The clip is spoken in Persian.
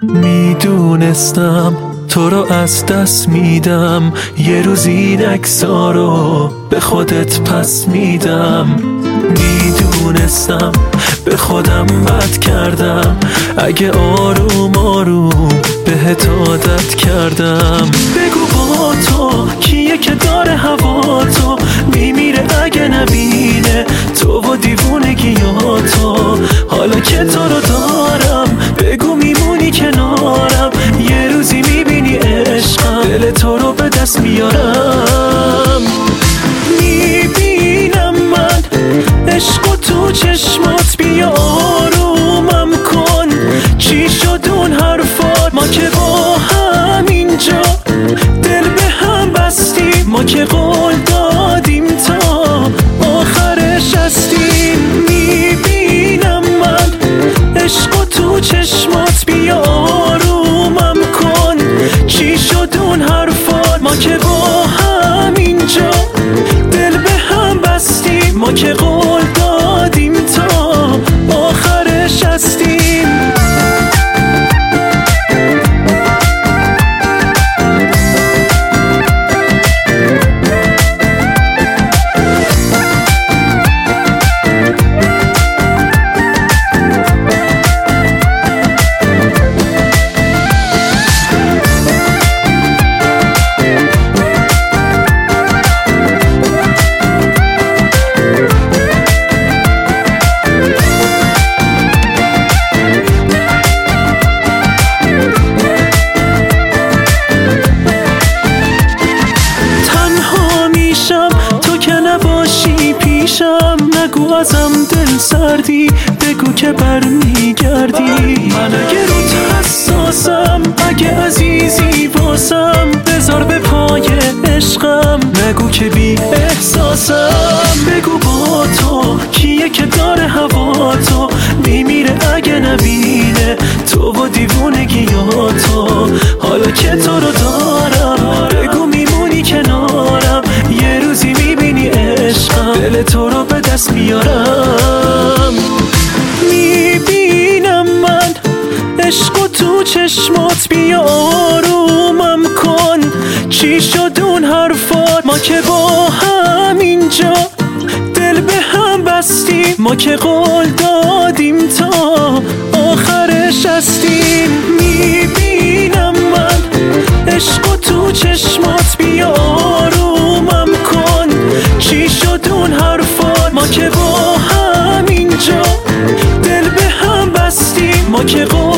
میدونستم تو رو از دست میدم، یه روز این عکس‌ها رو به خودت پس میدم. میدونستم به خودم بد کردم، اگه آروم آروم بهت عادت کردم. بگو با تو کیه که داره هوا تو میمیره اگه نبینه تو و دیوونگیاتو. حالا که تو رو دارم بگو میمونی کنارم، یه روزی میبینی عشقم دل تو رو به دست میارم. میبینم من عشقو تو چشمات، بیا آرومم کن. چی شد اون حرفات؟ ما که با هم اینجا دل به هم بستیم، ما که قول دادیم تا آخرش هستیم. میبینم من عشقو تو چشمات، بیا آرومم کن. چی شد اون حرفات؟ ما که با هم اینجا دل به هم بستیم، ما که قول دادیم تا آخرش هستیم. نگو ازم دل سردی، بگو که برمیگردی. من اگه روت حساسم، اگه عزیزی واسم، بذار به پای عشقم. نگو که بی احساسم، بگو با تو کیه که داره هوا تو میمیره اگه نبینه تو و دیوونگیاتو. حالا که تو رو دارم بگو میمونی کنارم، یه روزی میبینی عشقم دل تو رو به دست میارم. میبینم من عشقو تو چشمات، بیا آرومم کن. چی شد اون حرفات؟ ما که با هم اینجا دل به هم بستیم، ما که قول دادیم تا آخرش هستیم. میبینم من عشقو تو چشمات، بیا آرومم کن. چی شد اون حرفات؟ ما که با هم اینجا دل به هم بستیم، ما که